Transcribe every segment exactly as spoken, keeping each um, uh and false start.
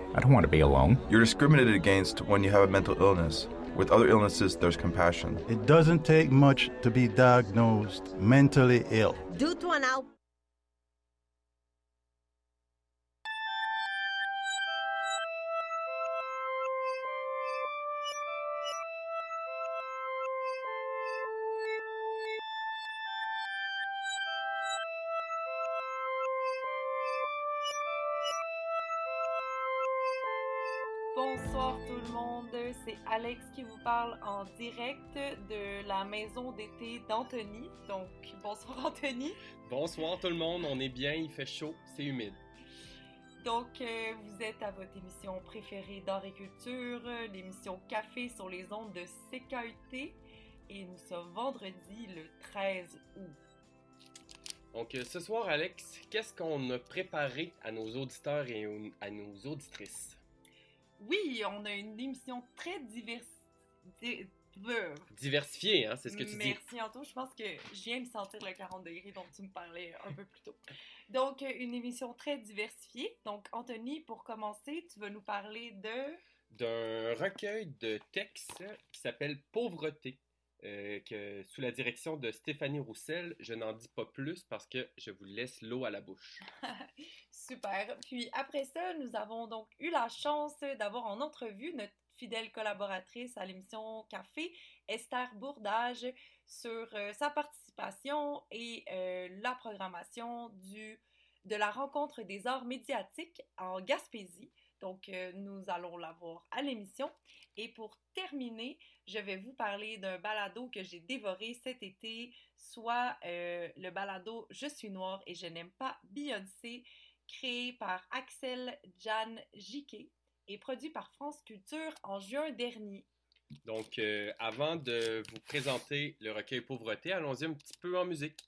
I don't want to be alone. You're discriminated against when you have a mental illness. With other illnesses, there's compassion. It doesn't take much to be diagnosed mentally ill. Do toi now. Bonsoir tout le monde, c'est Alex qui vous parle en direct de la maison d'été d'Anthony. Donc, bonsoir Anthony. Bonsoir tout le monde, on est bien, il fait chaud, c'est humide. Donc, euh, vous êtes à votre émission préférée d'art et culture, l'émission Café sur les ondes de C K U T. Et nous sommes vendredi le treize août. Donc, ce soir, Alex, qu'est-ce qu'on a préparé à nos auditeurs et à nos auditrices? Oui, on a une émission très divers... di- euh, Diversifiée, hein, c'est ce que tu dis. Merci Anto, je pense que je viens de sentir le quarante degrés dont tu me parlais un peu plus tôt. Donc, une émission très diversifiée. Donc, Anthony, pour commencer, tu vas nous parler de... D'un recueil de textes qui s'appelle Pauvreté, euh, que, sous la direction de Stéphanie Roussel. Je n'en dis pas plus parce que je vous laisse l'eau à la bouche. Super. Puis après ça, nous avons donc eu la chance d'avoir en entrevue notre fidèle collaboratrice à l'émission Café, Esther Bourdage, sur euh, sa participation et euh, la programmation du, de la rencontre des arts médiatiques en Gaspésie. Donc, euh, nous allons la voir à l'émission. Et pour terminer, je vais vous parler d'un balado que j'ai dévoré cet été, soit euh, le balado « Je suis noire et je n'aime pas Beyoncé », créé par Axel Jan Jiquet et produit par France Culture en juin dernier. Donc, euh, avant de vous présenter le recueil Pauvreté, allons-y un petit peu en musique.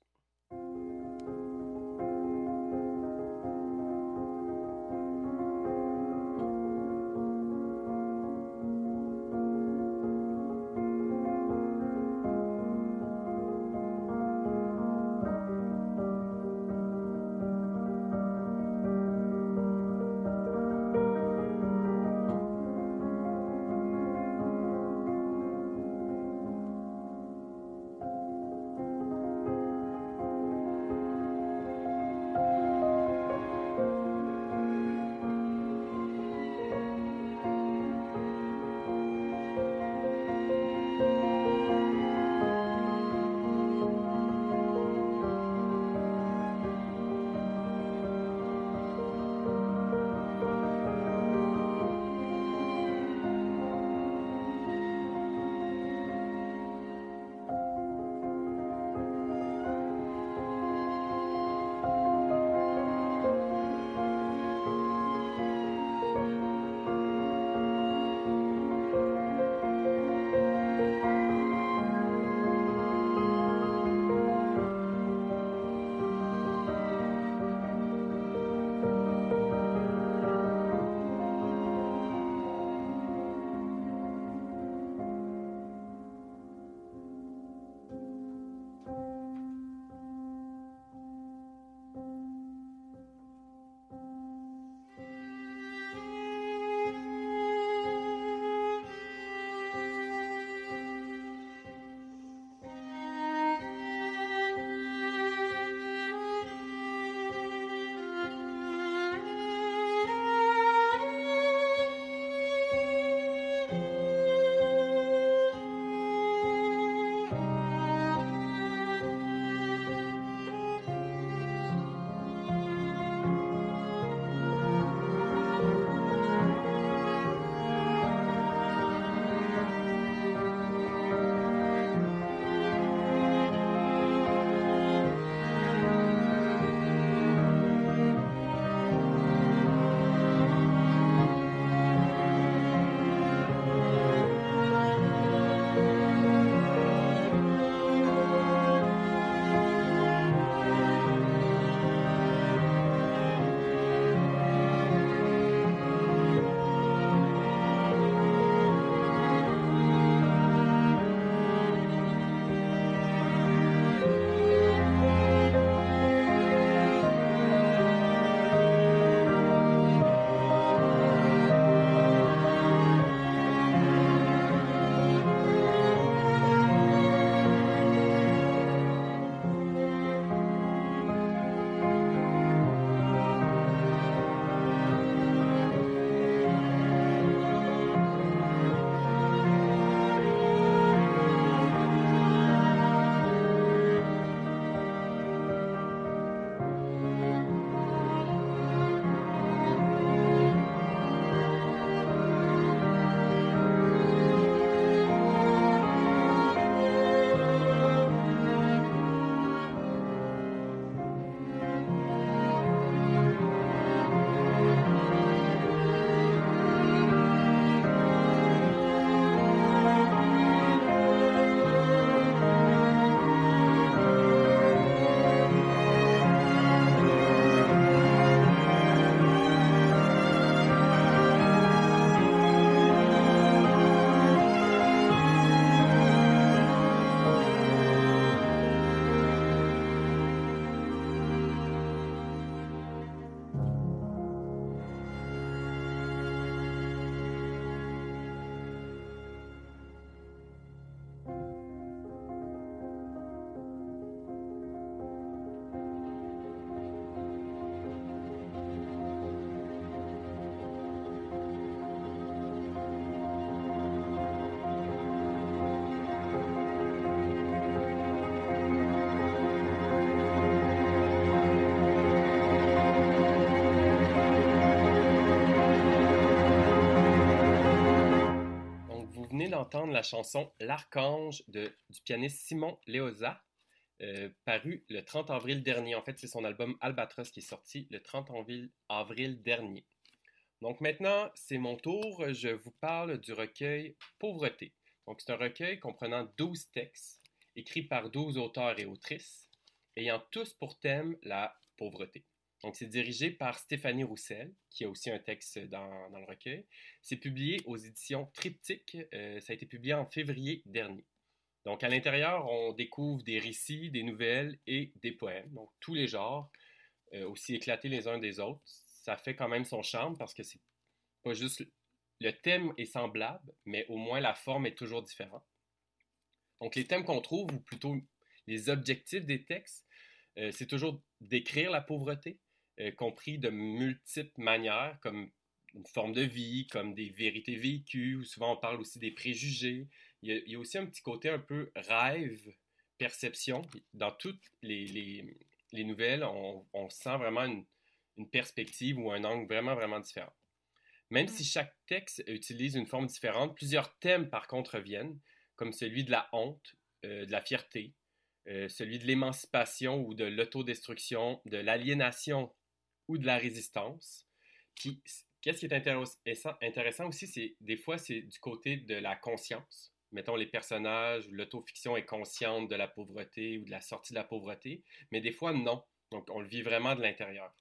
d'entendre la chanson L'Archange de, du pianiste Simon Léosa, euh, paru le trente avril dernier. En fait, c'est son album Albatros qui est sorti le trente avril dernier. Donc maintenant, c'est mon tour. Je vous parle du recueil Pauvreté. Donc c'est un recueil comprenant douze textes écrits par douze auteurs et autrices, ayant tous pour thème la pauvreté. Donc, c'est dirigé par Stéphanie Roussel, qui a aussi un texte dans, dans le recueil. C'est publié aux éditions Triptyque. Euh, ça a été publié en février dernier. Donc, à l'intérieur, on découvre des récits, des nouvelles et des poèmes. Donc, tous les genres, euh, aussi éclatés les uns des autres. Ça fait quand même son charme parce que c'est pas juste... Le thème est semblable, mais au moins la forme est toujours différente. Donc, les thèmes qu'on trouve, ou plutôt les objectifs des textes, euh, c'est toujours d'écrire la pauvreté, Euh, compris de multiples manières, comme une forme de vie, comme des vérités vécues, ou souvent on parle aussi des préjugés. Il y a, il y a aussi un petit côté un peu rêve, perception. Dans toutes les, les, les nouvelles, on, on sent vraiment une, une perspective ou un angle vraiment, vraiment différent. Même si chaque texte utilise une forme différente, plusieurs thèmes par contre reviennent, comme celui de la honte, euh, de la fierté, euh, celui de l'émancipation ou de l'autodestruction, de l'aliénation ou de la résistance. Puis, qu'est-ce qui est intéressant, intéressant aussi, c'est des fois, c'est du côté de la conscience. Mettons, les personnages, l'autofiction est consciente de la pauvreté ou de la sortie de la pauvreté, mais des fois, non. Donc, on le vit vraiment de l'intérieur.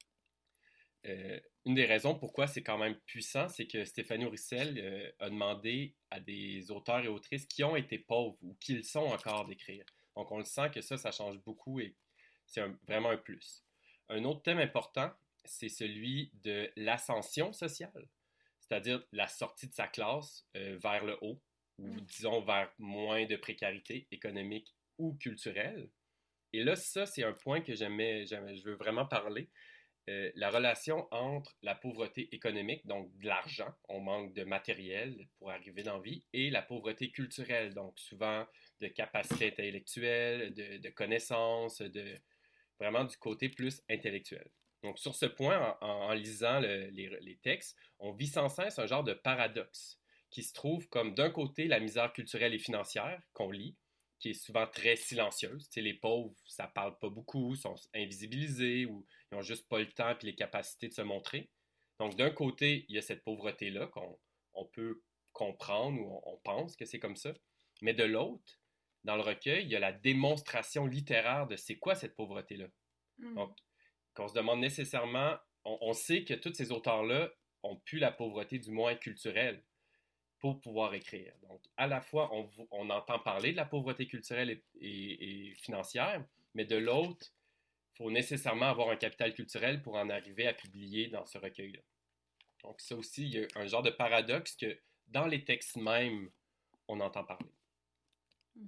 Euh, une des raisons pourquoi c'est quand même puissant, c'est que Stéphanie Roussel euh, a demandé à des auteurs et autrices qui ont été pauvres ou qui le sont encore d'écrire. Donc, on le sent que ça, ça change beaucoup et c'est un, vraiment un plus. Un autre thème important, c'est celui de l'ascension sociale, c'est-à-dire la sortie de sa classe euh, vers le haut, ou disons vers moins de précarité économique ou culturelle. Et là, ça, c'est un point que j'aimais, j'aimais, je veux vraiment parler. Euh, la relation entre la pauvreté économique, donc de l'argent, on manque de matériel pour arriver dans la vie, et la pauvreté culturelle, donc souvent de capacité intellectuelle, de, de connaissances, de... vraiment du côté plus intellectuel. Donc, sur ce point, en, en lisant le, les, les textes, on vit sans cesse un genre de paradoxe qui se trouve comme d'un côté la misère culturelle et financière qu'on lit, qui est souvent très silencieuse. Tu sais, les pauvres, ça parle pas beaucoup, sont invisibilisés ou ils n'ont juste pas le temps et les capacités de se montrer. Donc, d'un côté, il y a cette pauvreté-là qu'on on peut comprendre ou on, on pense que c'est comme ça. Mais de l'autre, dans le recueil, il y a la démonstration littéraire de c'est quoi cette pauvreté-là. Mm. Donc, qu'on se demande nécessairement, on, on sait que tous ces auteurs-là ont pu la pauvreté du moins culturelle pour pouvoir écrire. Donc, à la fois, on, on entend parler de la pauvreté culturelle et, et, et financière, mais de l'autre, il faut nécessairement avoir un capital culturel pour en arriver à publier dans ce recueil-là. Donc, ça aussi, il y a un genre de paradoxe que dans les textes mêmes, on entend parler. Mm.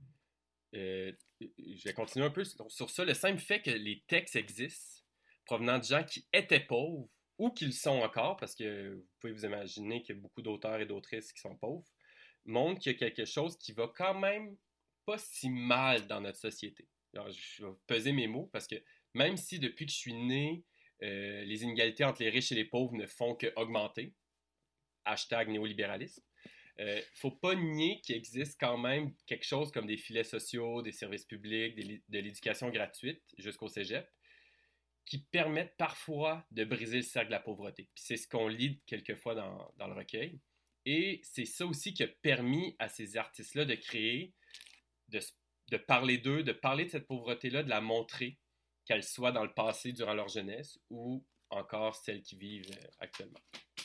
Euh, je vais continuer un peu sur ça. Le simple fait que les textes existent, provenant de gens qui étaient pauvres ou qui le sont encore, parce que vous pouvez vous imaginer qu'il y a beaucoup d'auteurs et d'autrices qui sont pauvres, montre qu'il y a quelque chose qui va quand même pas si mal dans notre société. Alors, je vais peser mes mots, parce que même si depuis que je suis né, euh, les inégalités entre les riches et les pauvres ne font qu'augmenter, hashtag néolibéralisme, il euh, ne faut pas nier qu'il existe quand même quelque chose comme des filets sociaux, des services publics, des, de l'éducation gratuite jusqu'au cégep, qui permettent parfois de briser le cercle de la pauvreté. Puis c'est ce qu'on lit quelquefois dans, dans le recueil. Et c'est ça aussi qui a permis à ces artistes-là de créer, de, de parler d'eux, de parler de cette pauvreté-là, de la montrer, qu'elle soit dans le passé durant leur jeunesse ou encore celles qui vivent actuellement.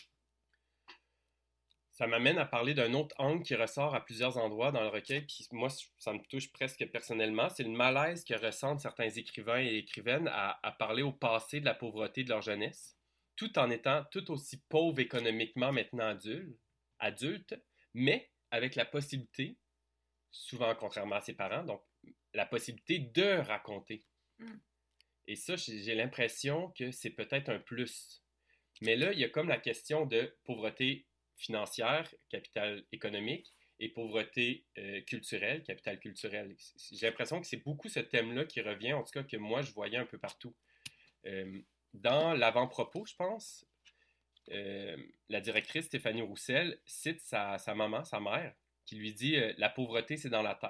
Ça m'amène à parler d'un autre angle qui ressort à plusieurs endroits dans le recueil, puis moi, ça me touche presque personnellement. C'est le malaise que ressentent certains écrivains et écrivaines à, à parler au passé de la pauvreté de leur jeunesse, tout en étant tout aussi pauvres économiquement maintenant adultes, adultes, mais avec la possibilité, souvent contrairement à ses parents, donc la possibilité de raconter. Mm. Et ça, j'ai l'impression que c'est peut-être un plus. Mais là, il y a comme la question de pauvreté financière, capital économique, et pauvreté euh, culturelle, capital culturel. J'ai l'impression que c'est beaucoup ce thème-là qui revient, en tout cas que moi, je voyais un peu partout. Euh, dans l'avant-propos, je pense, euh, la directrice Stéphanie Roussel cite sa, sa maman, sa mère, qui lui dit euh, « La pauvreté, c'est dans la tête ».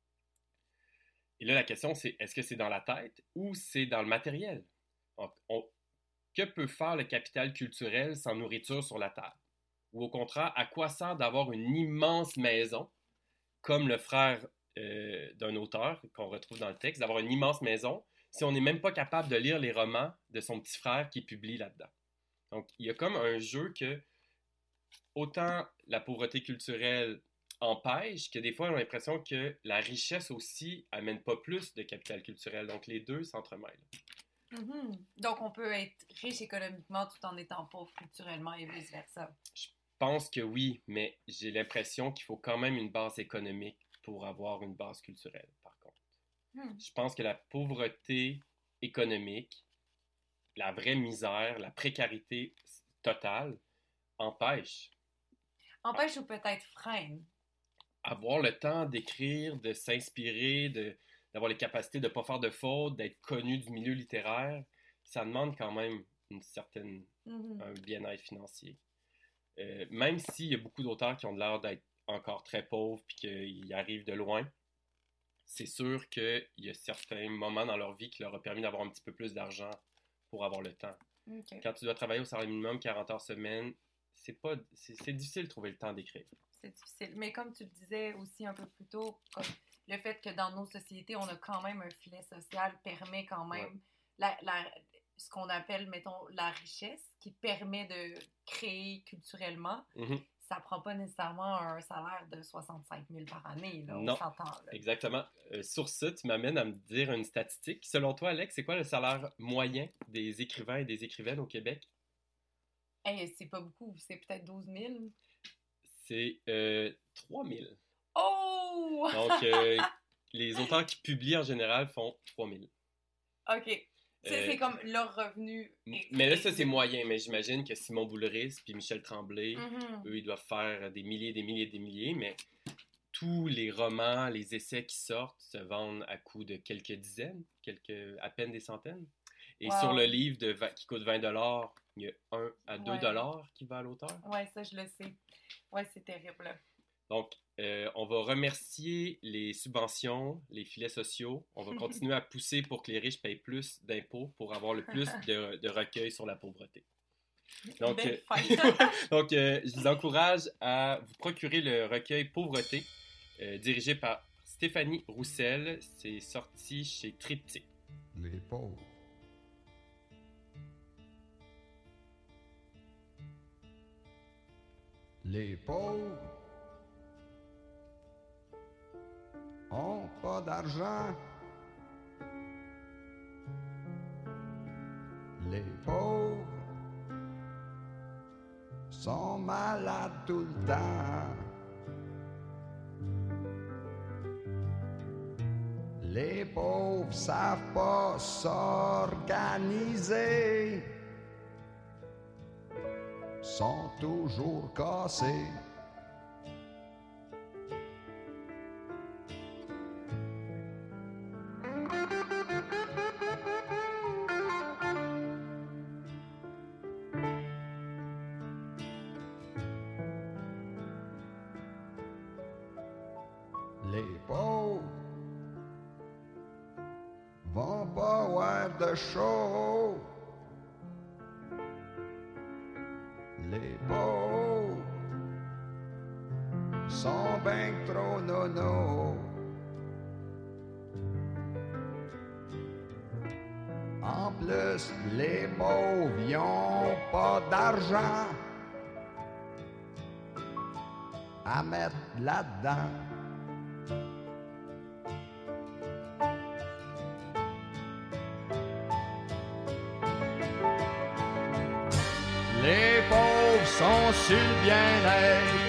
Et là, la question, c'est est-ce que c'est dans la tête ou c'est dans le matériel? Donc, on, que peut faire le capital culturel sans nourriture sur la table? Ou au contraire, à quoi sert d'avoir une immense maison, comme le frère euh, d'un auteur qu'on retrouve dans le texte, d'avoir une immense maison, si on n'est même pas capable de lire les romans de son petit frère qui publie là-dedans? Donc, il y a comme un jeu que autant la pauvreté culturelle empêche que des fois, on a l'impression que la richesse aussi amène pas plus de capital culturel. Donc, les deux s'entremêlent. Mm-hmm. Donc, on peut être riche économiquement tout en étant pauvre culturellement et vice-versa. Je pense que oui, mais j'ai l'impression qu'il faut quand même une base économique pour avoir une base culturelle, par contre. Mm. Je pense que la pauvreté économique, la vraie misère, la précarité totale empêche. Empêche ou peut-être freine. Avoir le temps d'écrire, de s'inspirer, de, d'avoir les capacités de ne pas faire de fautes, d'être connu du milieu littéraire, ça demande quand même une certaine, mm-hmm. un bien-être financier. Euh, même s'il y a beaucoup d'auteurs qui ont l'air d'être encore très pauvres et qu'ils arrivent de loin, c'est sûr qu'il y a certains moments dans leur vie qui leur ont permis d'avoir un petit peu plus d'argent pour avoir le temps. Okay. Quand tu dois travailler au salaire minimum quarante heures semaine, c'est, pas, c'est, c'est difficile de trouver le temps d'écrire. C'est difficile. Mais comme tu le disais aussi un peu plus tôt, comme le fait que dans nos sociétés, on a quand même un filet social permet quand même ouais. la, la, ce qu'on appelle, mettons, la richesse qui permet de créer culturellement. Mm-hmm. Ça ne prend pas nécessairement un salaire de soixante-cinq mille par année. Là, non, on s'entend, là. Exactement. Euh, sur ça, tu m'amènes à me dire une statistique. Selon toi, Alex, c'est quoi le salaire moyen des écrivains et des écrivaines au Québec? Hey, c'est pas beaucoup. C'est peut-être douze mille. C'est euh, trois mille. Oh! Donc, euh, les auteurs qui publient en général font trois mille. OK. C'est, euh, c'est comme leur revenu. Mais là, ça, c'est moyen. Mais j'imagine que Simon Boulris puis Michel Tremblay, mm-hmm. eux, ils doivent faire des milliers, des milliers, des milliers. Mais tous les romans, les essais qui sortent se vendent à coût de quelques dizaines, quelques, à peine des centaines. Et wow. Sur le livre de, qui coûte vingt dollars, il y a un à deux dollars qui va à l'auteur. Oui, ça, je le sais. Oui, c'est terrible. Donc, euh, on va remercier les subventions, les filets sociaux. On va continuer à pousser pour que les riches payent plus d'impôts pour avoir le plus de, de recueil sur la pauvreté. Donc, euh, donc euh, je vous encourage à vous procurer le recueil Pauvreté, euh, dirigé par Stéphanie Roussel. C'est sorti chez Triptyque. Les pauvres. Les pauvres ont pas d'argent. Les pauvres sont malades tout le temps. Les pauvres savent pas s'organiser. Sont toujours cassés. Les pauvres vont pas voir de show. Les pauvres sont ben trop nono. En plus, les pauvres y'ont pas d'argent à mettre là-dedans. Les pauvres sont sur le bien-être.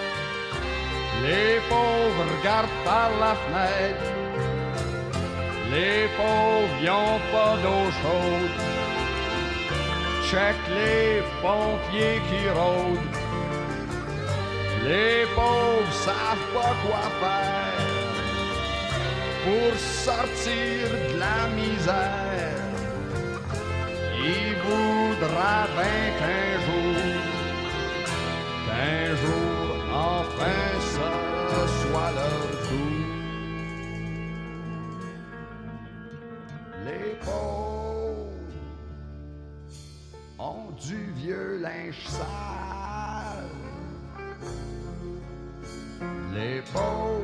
Les pauvres regardent par la fenêtre. Les pauvres y'ont pas d'eau chaude. Check les pompiers qui rôdent. Les pauvres savent pas quoi faire pour sortir de la misère. Ils vous voudra bien qu'un jour, qu'un jour, enfin, ce soit leur tour. Les pauvres ont du vieux linge sale. Les pauvres,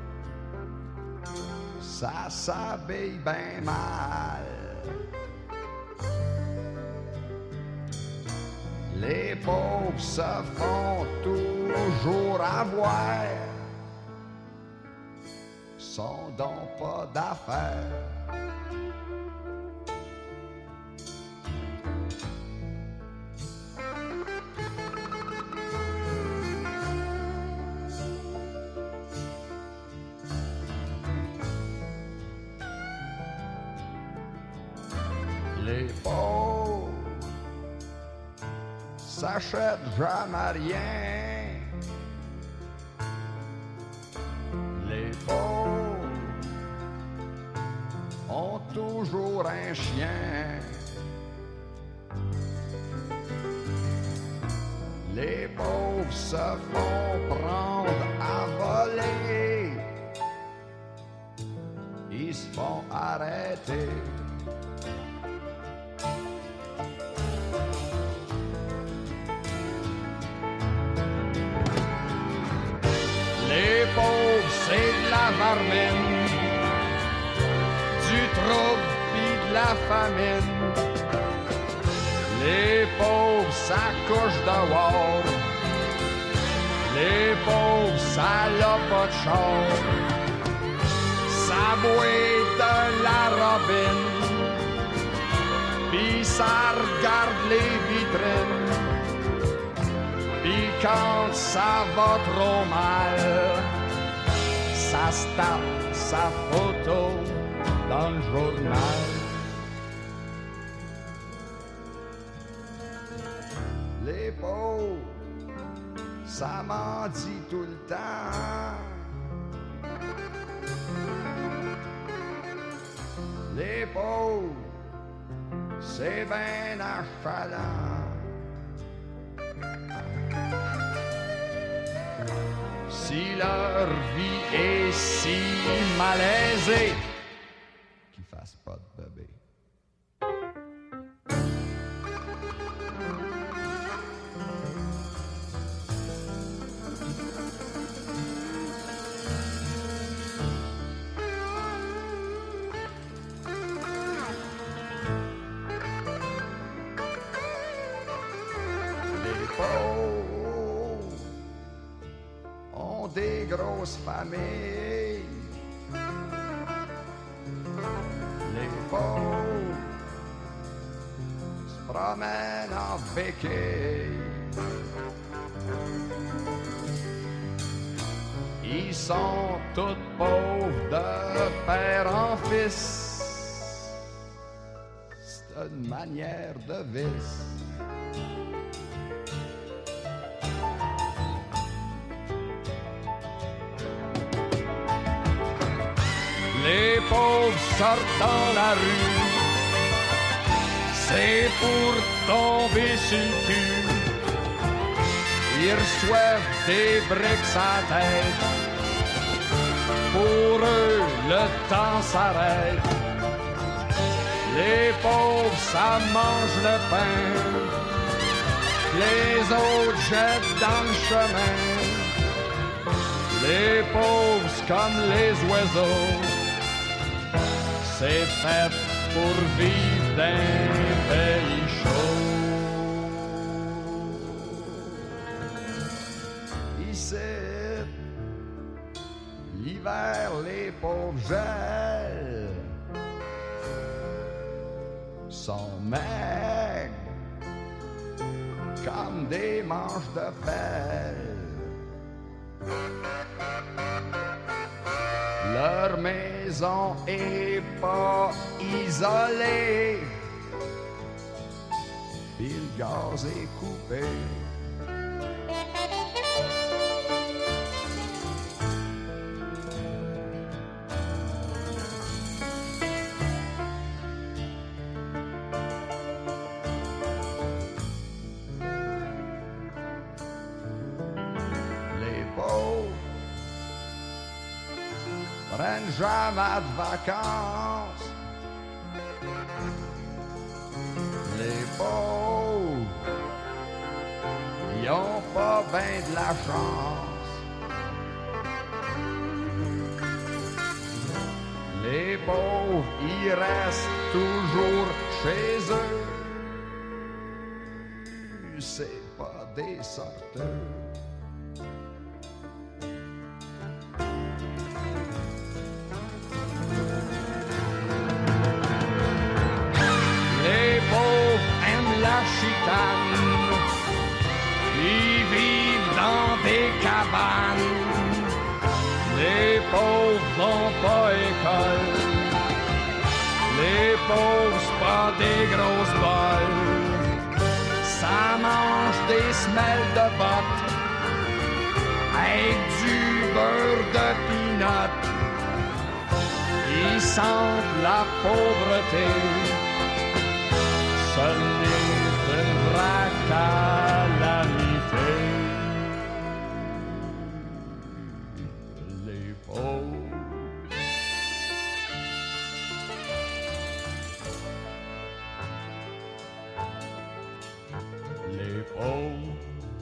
ça s'habille bien mal. Les pauvres se font toujours avoir, sont donc pas d'affaires. Les pauvres s'achètent jamais rien. Les pauvres ont toujours un chien. Les pauvres se font prendre à voler. Ils se font arrêter. Les pauvres, c'est de la vermine, du trouble pis de la famine. Les pauvres, ça couche dehors. Les pauvres, ça l'a pas de char. Ça boit de la robine, pis ça regarde les vitrines. Pis quand ça va trop mal, ça se tape sa photo dans le journal. Les pauvres, ça m'en dit tout le temps. Les pauvres, c'est ben achalant. Si leur vie est si malaisée, qu'ils fassent pas de bébé. Les pauvres ont des grosses familles. Les pauvres se promènent en béquille. Ils sont tous pauvres de père en fils. C'est une manière de vice. Les pauvres sortent dans la rue, c'est pour tomber sur le cul. Ils reçoivent des briques à tête, pour eux le temps s'arrête. Les pauvres ça mange le pain, les autres jettent dans le chemin. Les pauvres c'est comme les oiseaux, c'est fait pour vivre dans un pays chaud. Ici, l'hiver, les pauvres gèlent, sont maigres comme des manches de pelle. Leur maison est pas isolée, puis le gaz est coupé. prennent jamais de vacances. Les pauvres, ils ont pas ben de la chance. Les pauvres, ils restent toujours chez eux. C'est pas des sorteux. Les pauvres aiment la chicane. Ils vivent dans des cabanes. Les pauvres vont pas à école. Les pauvres, c'est pas des grosses bols. Ça mange des semelles de bottes avec du beurre de pinot. Ils sentent la pauvreté. Ce n'est une vraie calamité. Les pauvres. Les pauvres.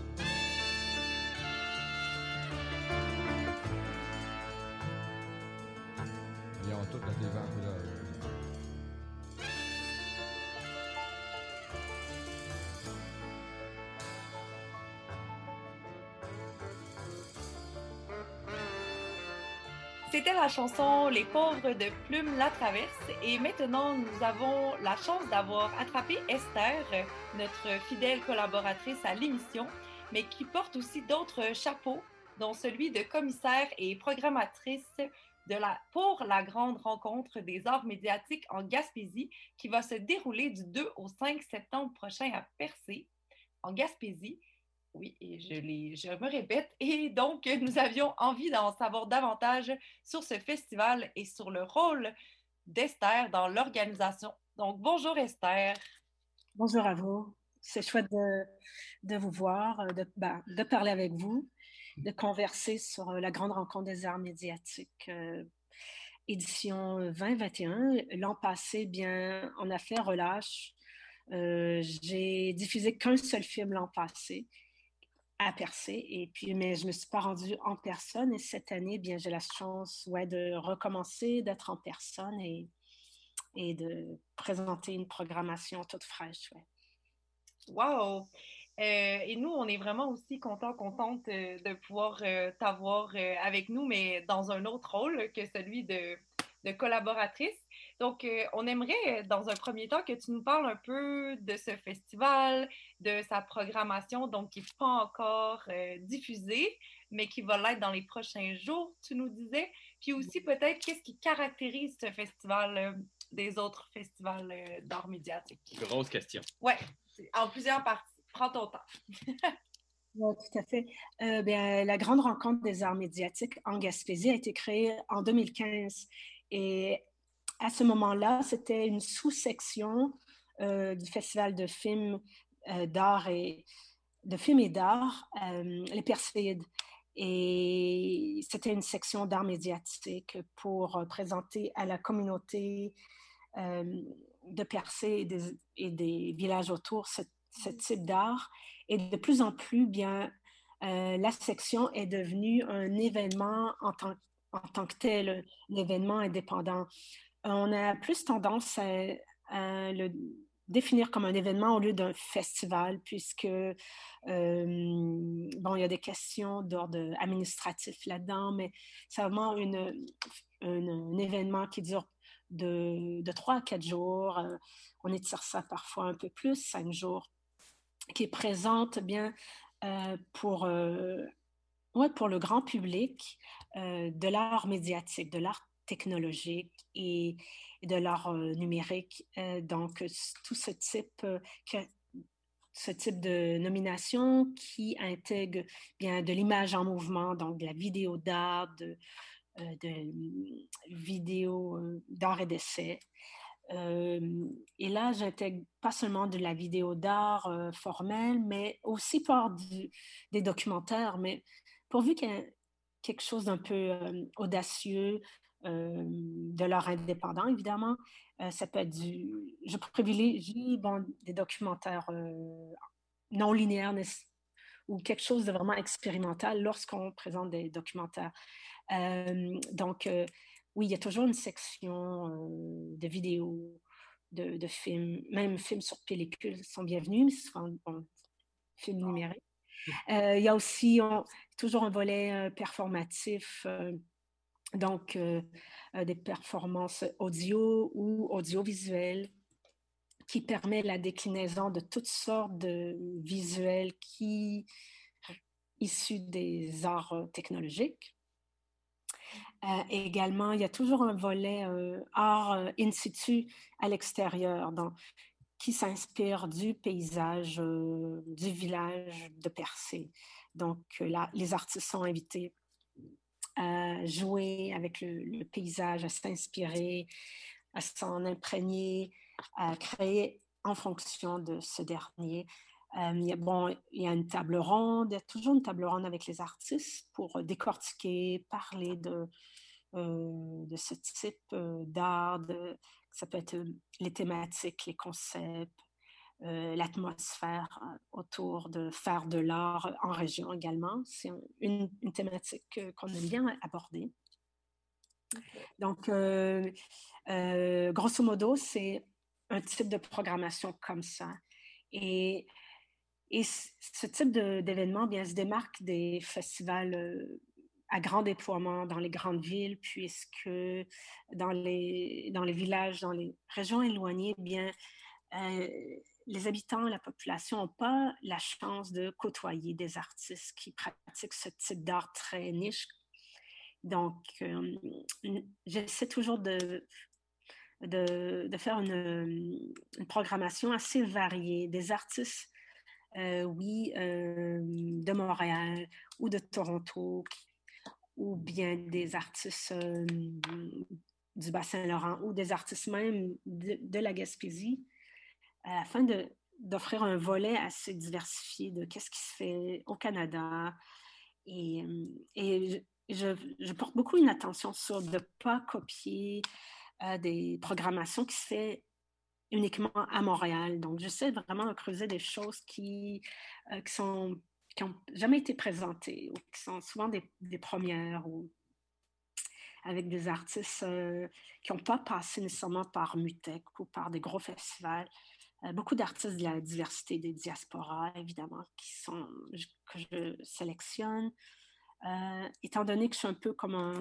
Ils ont toutes la T V en couleur. C'était la chanson Les pauvres de Plume la Traverse et maintenant nous avons la chance d'avoir attrapé Esther, notre fidèle collaboratrice à l'émission, mais qui porte aussi d'autres chapeaux, dont celui de commissaire et programmatrice de la, pour la grande rencontre des arts médiatiques en Gaspésie qui va se dérouler du deux au cinq septembre prochain à Percé, en Gaspésie. Oui, et je, les, je me répète. Et donc, nous avions envie d'en savoir davantage sur ce festival et sur le rôle d'Esther dans l'organisation. Donc, bonjour Esther. Bonjour à vous. C'est chouette de, de vous voir, de, ben, de parler avec vous, de converser sur la grande rencontre des arts médiatiques, euh, édition vingt vingt et un. L'an passé, bien, on a fait relâche. Euh, j'ai diffusé qu'un seul film l'an passé, à Percé, et puis, mais je ne me suis pas rendue en personne, et cette année, bien, j'ai la chance ouais, de recommencer, d'être en personne et, et de présenter une programmation toute fraîche. Ouais. Wow! Euh, et nous, on est vraiment aussi contents, contentes euh, de pouvoir euh, t'avoir euh, avec nous, mais dans un autre rôle que celui de, de collaboratrice. Donc, euh, on aimerait, dans un premier temps, que tu nous parles un peu de ce festival, de sa programmation, donc qui n'est pas encore euh, diffusée, mais qui va l'être dans les prochains jours, tu nous disais. Puis aussi, peut-être, qu'est-ce qui caractérise ce festival euh, des autres festivals euh, d'art médiatique? Grosse question. Oui, en plusieurs parties. Prends ton temps. Oui, tout à fait. Euh, bien, la grande rencontre des arts médiatiques en Gaspésie a été créée en deux mille quinze. Et à ce moment-là, c'était une sous-section euh, du Festival de films euh, d'art et de films et d'art, euh, les Perséides. Et c'était une section d'art médiatique pour présenter à la communauté euh, de Percé et des, et des villages autour ce, ce type d'art. Et de plus en plus, bien, euh, la section est devenue un événement en tant, en tant que tel, l'événement indépendant. On a plus tendance à, à le définir comme un événement au lieu d'un festival, puisque euh, bon, il y a des questions d'ordre administratif là-dedans, mais c'est vraiment une, une, un événement qui dure de, de trois à quatre jours. Euh, on étire ça parfois un peu plus, cinq jours, qui présente bien euh, pour, euh, ouais, pour le grand public euh, de l'art médiatique, de l'art technologique et, et de l'art euh, numérique. Euh, donc, tout ce type, euh, que, ce type de nomination qui intègre bien de l'image en mouvement, donc de la vidéo d'art, de, euh, de vidéo euh, d'art et d'essai. Euh, et là, j'intègre pas seulement de la vidéo d'art euh, formelle, mais aussi par du, des documentaires, mais pourvu qu'il y ait quelque chose d'un peu euh, audacieux, euh, de l'art indépendant, évidemment. Euh, ça peut être du... Je privilégie bon, des documentaires euh, non linéaires ou quelque chose de vraiment expérimental lorsqu'on présente des documentaires. Euh, donc, euh, oui, il y a toujours une section euh, de vidéos, de, de films, même films sur pellicule sont bienvenus, mais c'est souvent bon, films numériques. Euh, il y a aussi on, toujours un volet euh, performatif, euh, donc euh, euh, des performances audio ou audiovisuelles qui permet la déclinaison de toutes sortes de visuels qui issus des arts euh, technologiques. Euh, également, il y a toujours un volet euh, art euh, in situ à l'extérieur, donc, qui s'inspire du paysage euh, du village de Percé. Donc, euh, là, les artistes sont invités à jouer avec le, le paysage, à s'inspirer, à s'en imprégner, à créer en fonction de ce dernier. Euh, il, y a, bon, il y a une table ronde, il y a toujours une table ronde avec les artistes pour décortiquer, parler de, euh, de ce type euh, d'art. De, ça peut être les thématiques, les concepts, euh, l'atmosphère autour de faire de l'art en région également. C'est une, une thématique qu'on aime bien aborder. Donc, euh, euh, grosso modo, c'est un type de programmation comme ça. Et, et ce type de, d'événement bien, se démarque des festivals euh, à grand déploiement dans les grandes villes, puisque dans les, dans les villages, dans les régions éloignées, bien, euh, les habitants, la population n'ont pas la chance de côtoyer des artistes qui pratiquent ce type d'art très niche. Donc, euh, j'essaie toujours de, de, de faire une, une programmation assez variée. Des artistes, euh, oui, euh, de Montréal ou de Toronto, ou bien des artistes euh, du Bas-Saint-Laurent ou des artistes même de, de la Gaspésie, afin de, d'offrir un volet assez diversifié de qu'est-ce qui se fait au Canada. Et, et je, je porte beaucoup une attention sur de ne pas copier euh, des programmations qui se fait uniquement à Montréal. Donc, j'essaie vraiment de creuser des choses qui, euh, qui sont qui n'ont jamais été présentées ou qui sont souvent des, des premières ou avec des artistes euh, qui n'ont pas passé nécessairement par MUTEC ou par des gros festivals. Euh, beaucoup d'artistes de la diversité des diasporas, évidemment, qui sont, que je sélectionne. Euh, étant donné que je suis un peu comme un,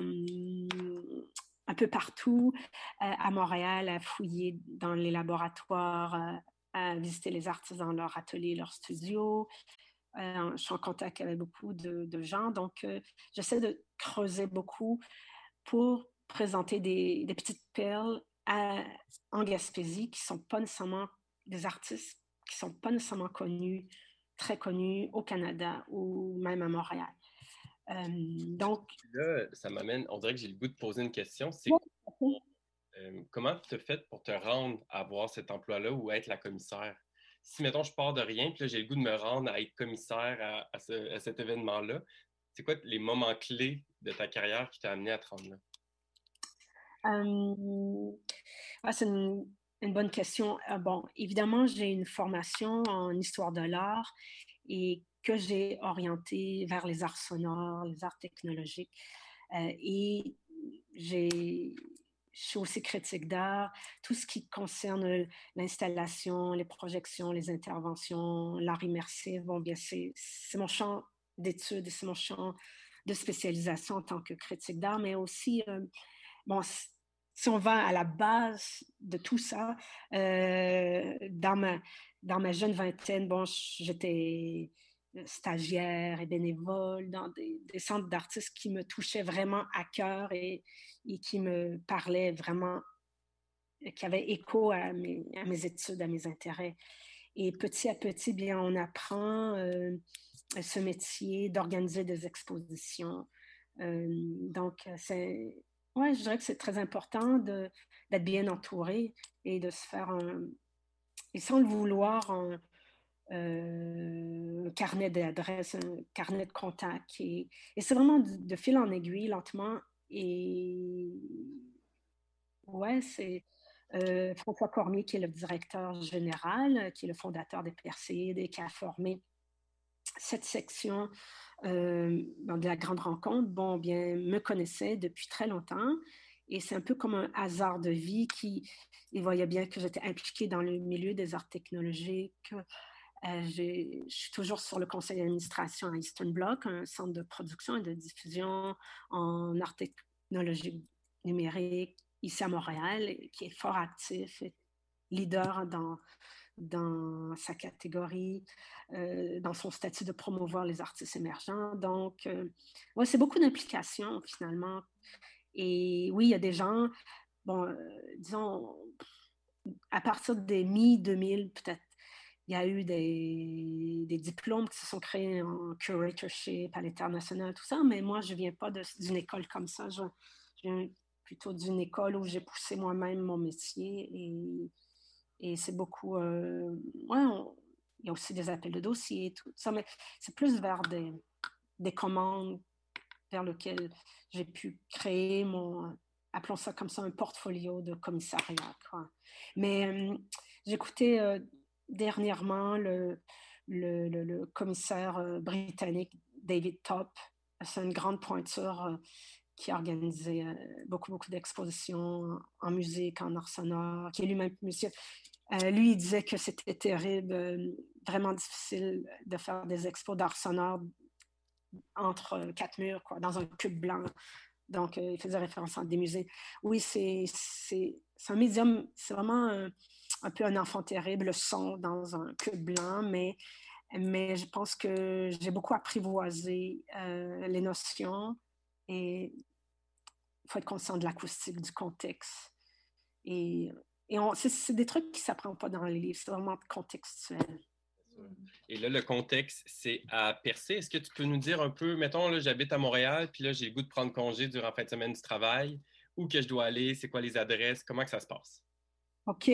un peu partout euh, à Montréal, à fouiller dans les laboratoires, euh, à visiter les artistes dans leur atelier, leur studio. Euh, je suis en contact avec beaucoup de, de gens, donc euh, j'essaie de creuser beaucoup pour présenter des, des petites perles à, en Gaspésie qui ne sont pas nécessairement des artistes qui ne sont pas nécessairement connus, très connus au Canada ou même à Montréal. Euh, donc... Là, ça m'amène, on dirait que j'ai le goût de poser une question. C'est ouais. euh, comment tu as fait pour te rendre à avoir cet emploi-là ou être la commissaire? Si, mettons, je pars de rien, puis là, j'ai le goût de me rendre à être commissaire à, à, ce, à cet événement-là, c'est quoi les moments clés de ta carrière qui t'ont amené à te rendre là? Euh, ah, c'est une, une bonne question. Euh, bon, évidemment, j'ai une formation en histoire de l'art et que j'ai orientée vers les arts sonores, les arts technologiques. Euh, et j'ai, je suis aussi critique d'art, tout ce qui concerne l'installation, les projections, les interventions, l'art immersif. Bon, bien, c'est, c'est mon champ d'études et c'est mon champ de spécialisation en tant que critique d'art, mais aussi... Euh, bon, si on va à la base de tout ça, euh, dans, ma, dans ma jeune vingtaine, bon, j'étais stagiaire et bénévole dans des, des centres d'artistes qui me touchaient vraiment à cœur et, et qui me parlaient vraiment, qui avaient écho à mes, à mes études, à mes intérêts. Et petit à petit, bien, on apprend euh, ce métier d'organiser des expositions. Euh, donc, c'est... Oui, je dirais que c'est très important de, d'être bien entouré et de se faire un, et sans le vouloir, un, euh, un carnet d'adresses, un carnet de contacts. Et, et c'est vraiment de, de fil en aiguille, lentement, Et ouais, c'est euh, François Cormier qui est le directeur général, qui est le fondateur des Perséides et qui a formé cette section euh, de la grande rencontre, bon, bien, me connaissait depuis très longtemps. Et c'est un peu comme un hasard de vie qui, il voyait bien que j'étais impliquée dans le milieu des arts technologiques. Euh, je suis toujours sur le conseil d'administration à Eastern Bloc, un centre de production et de diffusion en art technologique numérique ici à Montréal, qui est fort actif, et leader dans dans sa catégorie, euh, dans son statut de promouvoir les artistes émergents. Donc, euh, ouais, c'est beaucoup d'implications finalement. Et oui, il y a des gens, bon, euh, disons, à partir des mi deux mille, peut-être, il y a eu des, des diplômes qui se sont créés en curatorship à l'international, tout ça, mais moi, je ne viens pas d'une école comme ça. Je, je viens plutôt d'une école où j'ai poussé moi-même mon métier et Et c'est beaucoup... Euh, ouais, on, il y a aussi des appels de dossiers et tout ça, mais c'est plus vers des, des commandes vers lesquelles j'ai pu créer mon... Appelons ça comme ça, un portfolio de commissariat, quoi. Mais euh, j'écoutais euh, dernièrement le, le, le, le commissaire euh, britannique David Top. C'est une grande pointure euh, qui a organisé euh, beaucoup, beaucoup d'expositions en musique, en art sonore, qui est lui-même musicien. Euh, lui, il disait que c'était terrible, euh, vraiment difficile de faire des expos d'art sonore entre euh, quatre murs, quoi, dans un cube blanc. Donc, euh, il faisait référence à des musées. Oui, c'est, c'est, c'est un médium, c'est vraiment un, un peu un enfant terrible, le son dans un cube blanc, mais, mais je pense que j'ai beaucoup apprivoisé euh, les notions et il faut être conscient de l'acoustique, du contexte. Et Et on, c'est, c'est des trucs qui ne s'apprennent pas dans les livres, c'est vraiment contextuel. Et là, le contexte, c'est à Percé. Est-ce que tu peux nous dire un peu, mettons, là, j'habite à Montréal, puis là, j'ai le goût de prendre congé durant la fin de semaine du travail. Où que je dois aller? C'est quoi les adresses? Comment que ça se passe? OK.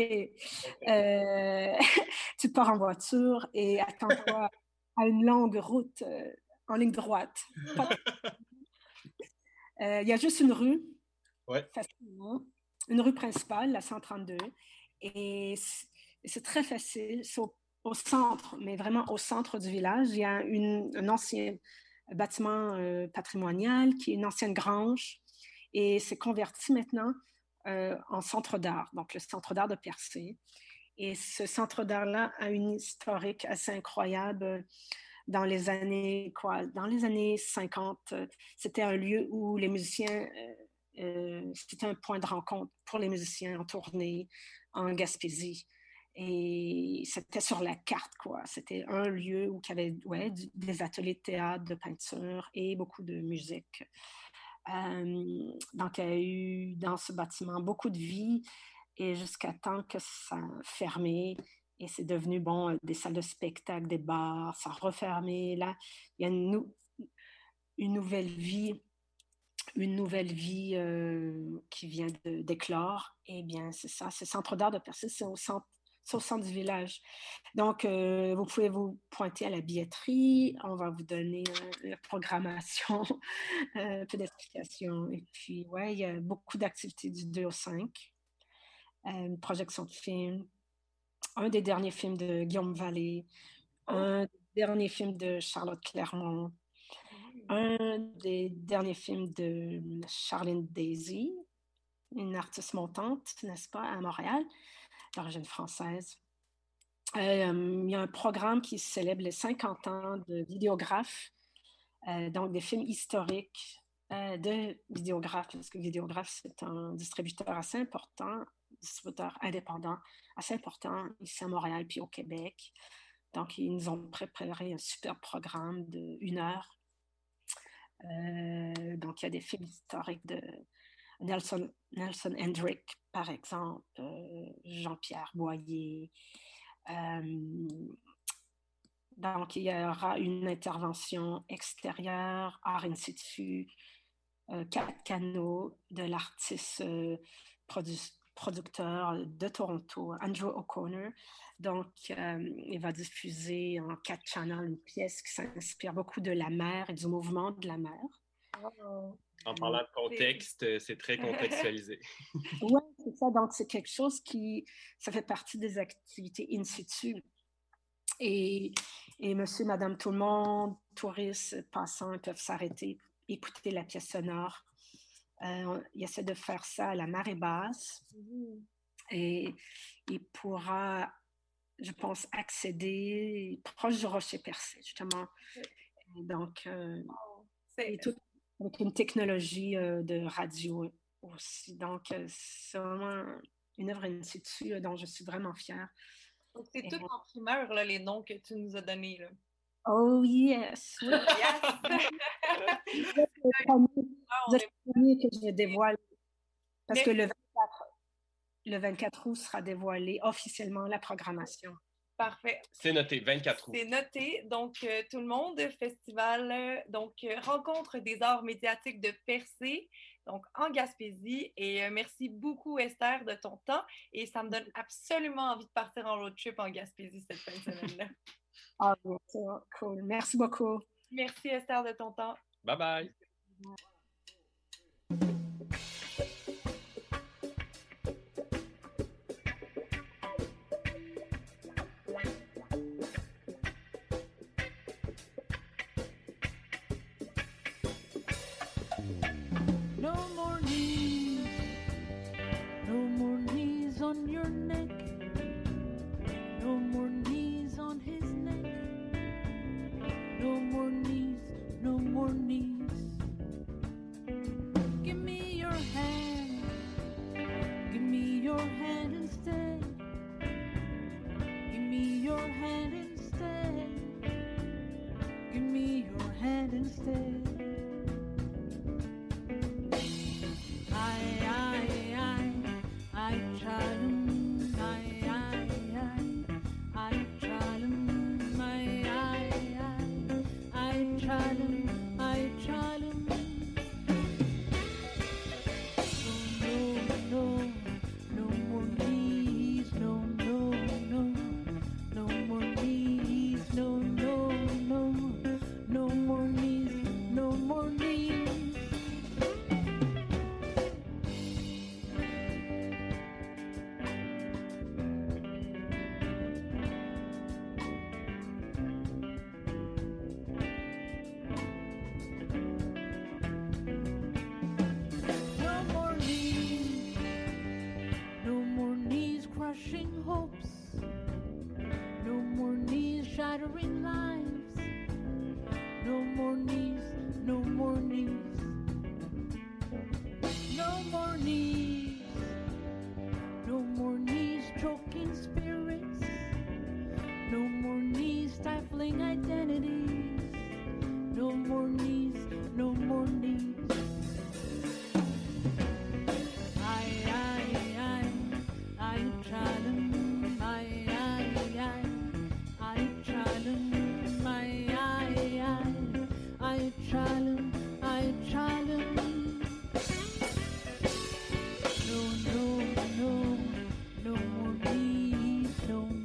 Euh, tu pars en voiture et attends-toi à une longue route euh, en ligne droite. Il euh, y a juste une rue, ouais. facilement, une rue principale, la cent trente-deux, et c'est, c'est très facile. C'est au, au centre, mais vraiment au centre du village. Il y a une, un ancien bâtiment euh, patrimonial qui est une ancienne grange et c'est converti maintenant euh, en centre d'art, donc le centre d'art de Percé. Et ce centre d'art-là a une historique assez incroyable. Dans les années, quoi, dans les années cinquante, c'était un lieu où les musiciens, euh, euh, c'était un point de rencontre pour les musiciens en tournée en Gaspésie. Et c'était sur la carte, quoi. C'était un lieu où il y avait ouais, du, des ateliers de théâtre, de peinture et beaucoup de musique. Euh, donc, il y a eu dans ce bâtiment beaucoup de vie et jusqu'à temps que ça a fermé. Et c'est devenu, bon, des salles de spectacle, des bars, ça a refermé. Là, il y a une, nou- une nouvelle vie, une nouvelle vie euh, qui vient de, d'éclore. Eh bien, c'est ça, c'est Centre d'art de Percé, c'est au centre, c'est au centre du village. Donc, euh, vous pouvez vous pointer à la billetterie, on va vous donner euh, la programmation, un peu d'explications. Et puis, ouais, il y a beaucoup d'activités du deux au cinq, euh, une projection de films, un des derniers films de Guillaume Vallée, oh. un des derniers films de Charlotte Clermont, mmh. un des derniers films de Charlene Daisy, une artiste montante, n'est-ce pas, à Montréal, d'origine française. Euh, il y a un programme qui célèbre les cinquante ans de vidéographes, euh, donc des films historiques euh, de vidéographes, parce que Vidéographe, c'est un distributeur assez important, distributeur indépendant assez important ici à Montréal puis au Québec. Donc, ils nous ont préparé un super programme d'une heure. Euh, donc, il y a des films historiques de Nelson, Nelson Hendrick, par exemple, euh, Jean-Pierre Boyer. Euh, donc, il y aura une intervention extérieure, art in situ, euh, quatre canaux de l'artiste euh, produ- producteur de Toronto, Andrew O'Connor. Donc, euh, il va diffuser en quatre channels une pièce qui s'inspire beaucoup de la mer et du mouvement de la mer. Oh. En parlant de contexte, c'est très contextualisé. Oui, c'est ça. Donc, c'est quelque chose qui, ça fait partie des activités in situ. Et, et monsieur, madame, tout le monde, touristes, passants, peuvent s'arrêter, écouter la pièce sonore. Euh, il essaie de faire ça à la marée basse. Mm-hmm. Et il pourra, je pense, accéder proche du Rocher Percé, justement. Et donc, euh, oh, c'est... Et tout, avec une technologie euh, de radio aussi. Donc, euh, c'est vraiment une œuvre in situ euh, dont je suis vraiment fière. Donc, c'est Et tout en primeur, là, les noms que tu nous as donnés. Là. Oh, yes! Oui. Yes! C'est le premier que je dévoile. Parce Mais... que le vingt-quatre, le vingt-quatre août sera dévoilé officiellement la programmation. Parfait. C'est noté, vingt-quatre août. C'est noté. Donc, euh, tout le monde, festival, euh, donc, euh, rencontre des arts médiatiques de Percé, donc en Gaspésie. Et euh, merci beaucoup, Esther, de ton temps. Et ça me donne absolument envie de partir en road trip en Gaspésie cette fin de semaine-là. Ah, bien sûr. Cool. Merci beaucoup. Merci, Esther, de ton temps. Bye bye.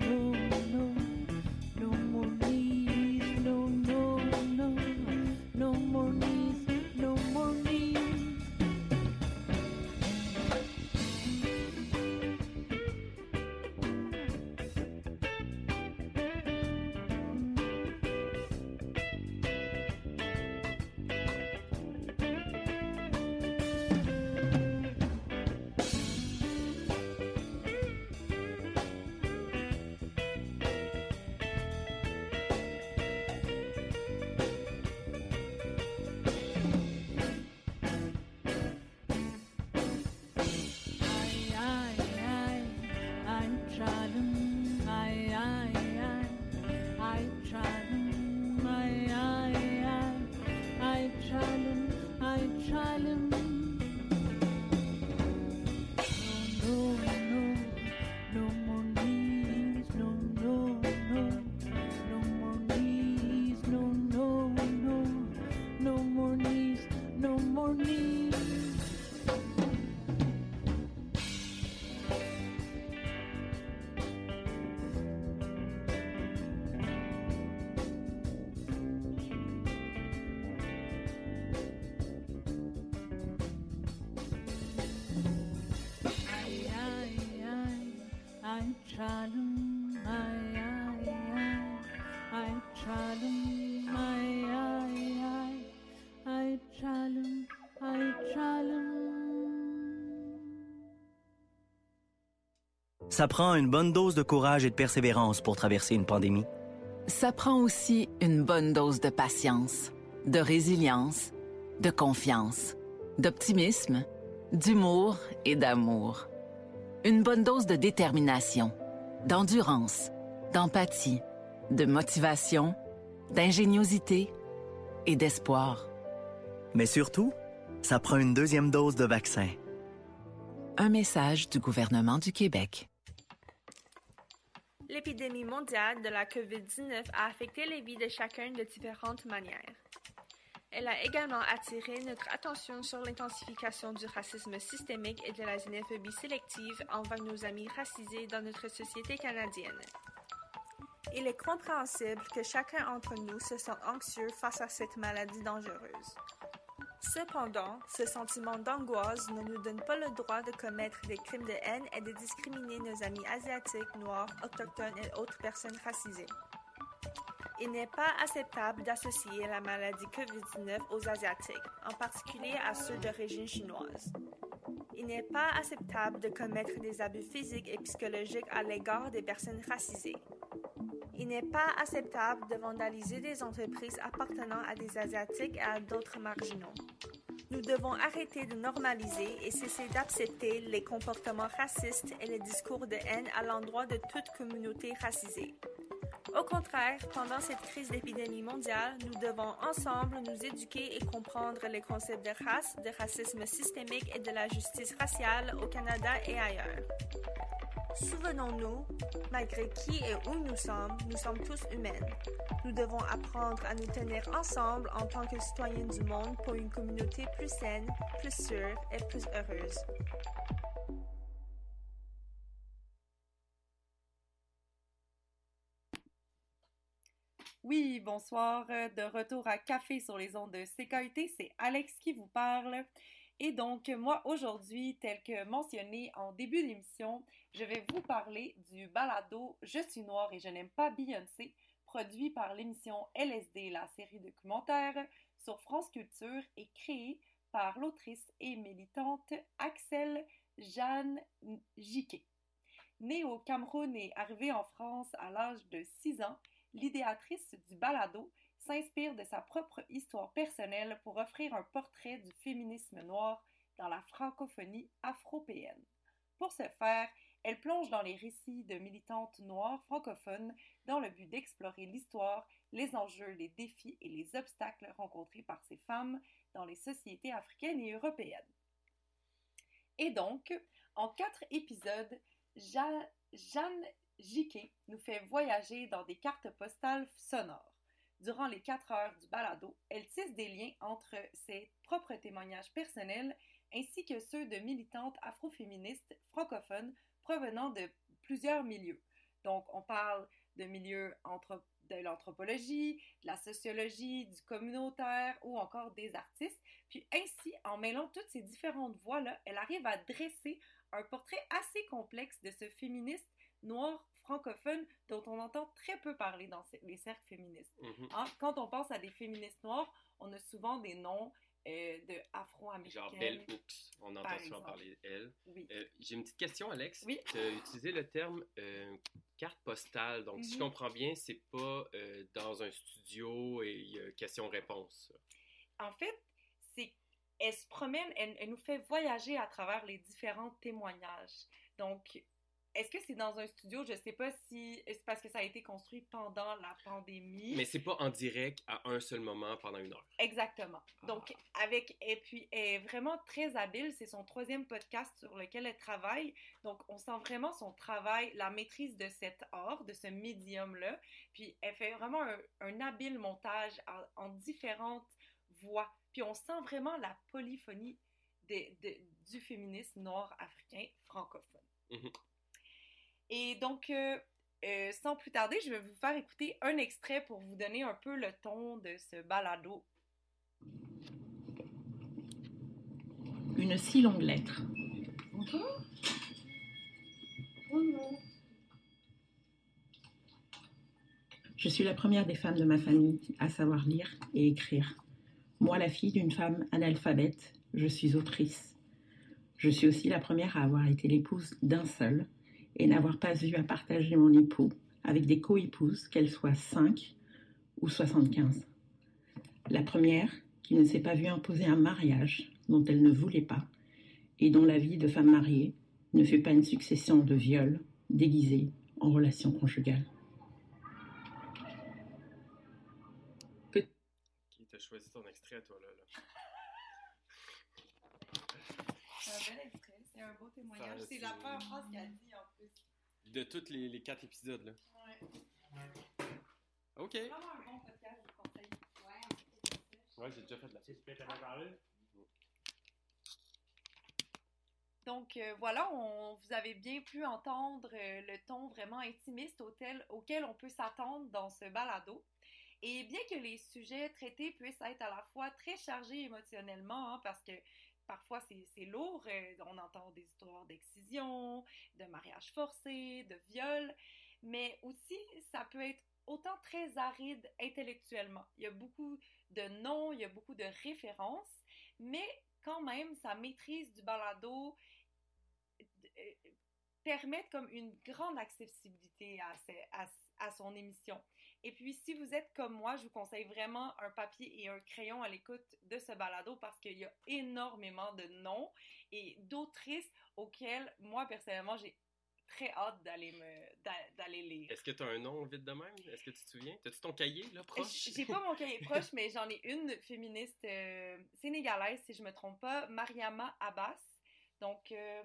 No chalum, ay, ay, ay, ay, chalum, ay, ay, ay, ay, chalum, ay, chalum. Ça prend une bonne dose de courage et de persévérance pour traverser une pandémie. Ça prend aussi une bonne dose de patience, de résilience, de confiance, d'optimisme, d'humour et d'amour. Une bonne dose de détermination, d'endurance, d'empathie, de motivation, d'ingéniosité et d'espoir. Mais surtout, ça prend une deuxième dose de vaccin. Un message du gouvernement du Québec. L'épidémie mondiale de la covid dix-neuf a affecté les vies de chacun de différentes manières. Elle a également attiré notre attention sur l'intensification du racisme systémique et de la xénophobie sélective envers nos amis racisés dans notre société canadienne. Il est compréhensible que chacun d'entre nous se sente anxieux face à cette maladie dangereuse. Cependant, ce sentiment d'angoisse ne nous donne pas le droit de commettre des crimes de haine et de discriminer nos amis asiatiques, noirs, autochtones et autres personnes racisées. Il n'est pas acceptable d'associer la maladie covid dix-neuf aux Asiatiques, en particulier à ceux d'origine chinoise. Il n'est pas acceptable de commettre des abus physiques et psychologiques à l'égard des personnes racisées. Il n'est pas acceptable de vandaliser des entreprises appartenant à des Asiatiques et à d'autres marginaux. Nous devons arrêter de normaliser et cesser d'accepter les comportements racistes et les discours de haine à l'endroit de toute communauté racisée. Au contraire, pendant cette crise d'épidémie mondiale, nous devons ensemble nous éduquer et comprendre les concepts de race, de racisme systémique et de la justice raciale au Canada et ailleurs. Souvenons-nous, malgré qui et où nous sommes, nous sommes tous humains. Nous devons apprendre à nous tenir ensemble en tant que citoyens du monde pour une communauté plus saine, plus sûre et plus heureuse. Oui, bonsoir, de retour à Café sur les ondes de C K U T, c'est Alex qui vous parle. Et donc, moi, aujourd'hui, tel que mentionné en début d'émission, je vais vous parler du balado « Je suis noire et je n'aime pas Beyoncé », produit par l'émission L S D, la série documentaire sur France Culture et créée par l'autrice et militante Axelle Jeanne Jiquet. Née au Cameroun et arrivée en France à l'âge de six ans, l'idéatrice du balado s'inspire de sa propre histoire personnelle pour offrir un portrait du féminisme noir dans la francophonie afropéenne. Pour ce faire, elle plonge dans les récits de militantes noires francophones dans le but d'explorer l'histoire, les enjeux, les défis et les obstacles rencontrés par ces femmes dans les sociétés africaines et européennes. Et donc, en quatre épisodes, Jeanne Jiquet nous fait voyager dans des cartes postales sonores. Durant les quatre heures du balado, elle tisse des liens entre ses propres témoignages personnels ainsi que ceux de militantes afroféministes francophones provenant de plusieurs milieux. Donc, on parle de milieux entre, de l'anthropologie, de la sociologie, du communautaire ou encore des artistes. Puis ainsi, en mêlant toutes ces différentes voix-là, elle arrive à dresser un portrait assez complexe de ce féministe noir francophone dont on entend très peu parler dans les cercles féministes. Mm-hmm. Hein? Quand on pense à des féministes noirs, on a souvent des noms euh, de afro-américaines. Genre Bell Hooks, on entend souvent parler d'elle. Oui. Euh, j'ai une petite question, Alex. Oui. Tu as utilisé le terme euh, carte postale. Donc, mm-hmm. si je comprends bien, c'est pas euh, dans un studio et il y a question-réponse. En fait, c'est elle se promène, elle, elle nous fait voyager à travers les différents témoignages. Donc, est-ce que c'est dans un studio? Je ne sais pas si c'est parce que ça a été construit pendant la pandémie. Mais c'est pas en direct à un seul moment pendant une heure. Exactement. Ah. Donc, avec, et puis, elle est vraiment très habile. C'est son troisième podcast sur lequel elle travaille. Donc, on sent vraiment son travail, la maîtrise de cet art, de ce médium-là. Puis, elle fait vraiment un, un habile montage en, en différentes voix. Puis, on sent vraiment la polyphonie de, de, du féminisme noir africain francophone. Mm-hmm. Et donc, euh, euh, sans plus tarder, je vais vous faire écouter un extrait pour vous donner un peu le ton de ce balado. Une si longue lettre. Bonjour. Bonjour. Je suis la première des femmes de ma famille à savoir lire et écrire. Moi, la fille d'une femme analphabète, je suis autrice. Je suis aussi la première à avoir été l'épouse d'un seul et n'avoir pas eu à partager mon époux avec des co-épouses, qu'elles soient cinq ou soixante-quinze. La première qui ne s'est pas vue imposer un mariage dont elle ne voulait pas et dont la vie de femme mariée ne fut pas une succession de viols déguisés en relations conjugales. Qui t'a choisi ton extrait, toi, là? là? C'est un bel extrait, c'est un beau témoignage. Ça, c'est, c'est la première phrase qu'elle a dit, en plus. De tous les, les quatre épisodes, là. Ouais. OK. C'est vraiment un bon podcast, je vous conseille. Ouais, ouais j'ai déjà fait de la suite. Tu peux t'en parler? Donc euh, voilà, on, vous avez bien pu entendre euh, le ton vraiment intimiste auquel, auquel on peut s'attendre dans ce balado. Et bien que les sujets traités puissent être à la fois très chargés émotionnellement, hein, parce que parfois c'est, c'est lourd, euh, on entend des histoires d'excision, de mariage forcé, de viol, mais aussi ça peut être autant très aride intellectuellement. Il y a beaucoup de noms, il y a beaucoup de références, mais quand même, sa maîtrise du balado euh, permet comme une grande accessibilité à, ses, à, à son émission. Et puis, si vous êtes comme moi, je vous conseille vraiment un papier et un crayon à l'écoute de ce balado parce qu'il y a énormément de noms et d'autrices auxquelles, moi, personnellement, j'ai très hâte d'aller me d'aller lire. Est-ce que tu as un nom vite de même? Est-ce que tu te souviens? T'as-tu ton cahier, là, proche? J'ai pas mon cahier proche, mais j'en ai une féministe euh, sénégalaise, si je me trompe pas, Mariama Abbas. Donc, euh,